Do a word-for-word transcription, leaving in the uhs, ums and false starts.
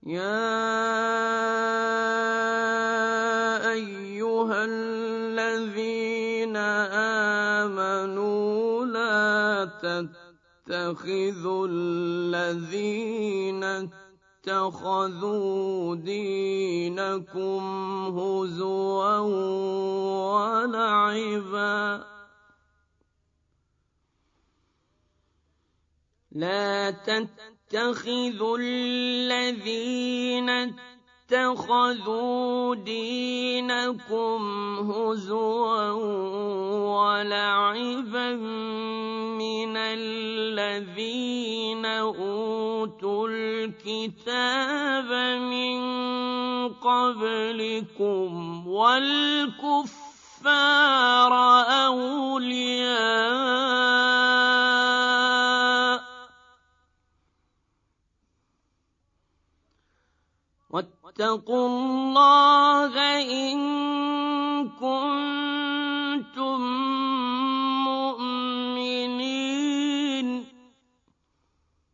يَا أَيُّهَا الَّذِينَ آمَنُوا لَا تَتَّخِذُوا الَّذِينَ اتَّخَذُوا دِينَكُمْ هُزُوًا وَلَعِبًا لا تتخذوا الذين اتخذوا دينكم هزوا ولعبا من الذين أوتوا الكتاب من قبلكم والكفار أولياء واتقوا الله إن